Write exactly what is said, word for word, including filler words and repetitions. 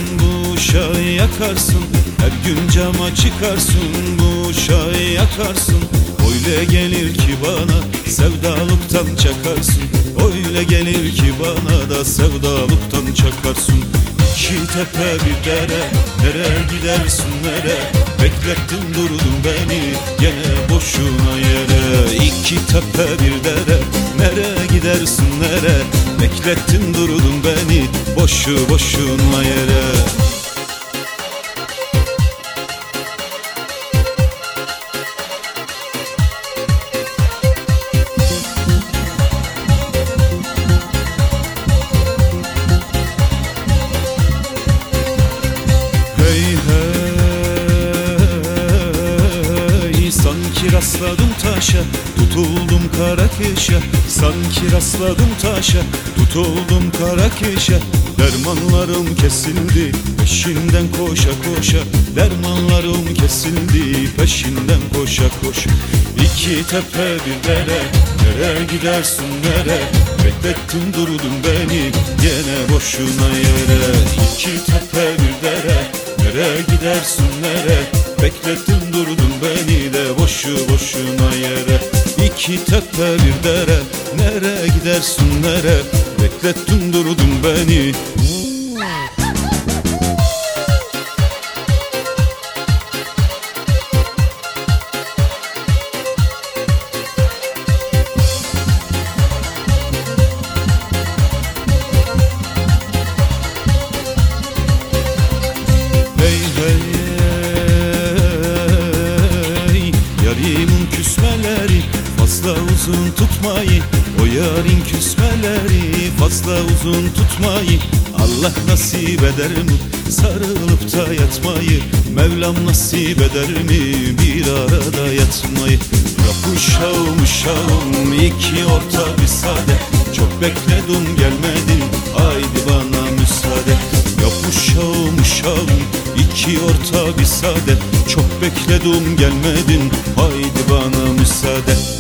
bu uşağı yakarsın. Her gün cama çıkarsın, bu uşağı yakarsın. Öyle gelir ki bana sevdalıktan çakarsın. Öyle gelir ki bana da sevdalıktan çakarsın. İki tepe bir dere, nereye gidersin nere? Beklettin durdun beni gene boşuna yere. İki tepe bir dere, nereye gidersin nere? Beklettin durdun beni boşu boşuna yere. Sanki rastladım taşa, tutuldum kara kışa. Sanki rastladım taşa, tutuldum kara kışa. Dermanlarım kesildi, peşinden koşa koşa. Dermanlarım kesildi, peşinden koşa koşa. İki tepe bir dere, nereye gidersin nere? Beklettin durdun beni gene boşuna yere. İki tepe bir dere, nereye gidersin nere? Beklettin durdun beni de boşu boşuna yere. İki tepe bir dere, nereye gidersin nere? Beklettin durdun beni. Hey hey, yarimin küsmeleri fazla uzun tutmayın. O yarın küsmeleri fazla uzun tutmayın. Allah nasip eder mi sarılıp da yatmayı? Mevlam nasip eder mi bir arada yatmayı? Yap uşağım uşağım iki orta bir sade. Çok bekledim gelmedin, haydi bana müsaade. Yap uşağım uşağım iki orta bir sade. Çok bekledim gelmedin, haydi bana müsaade.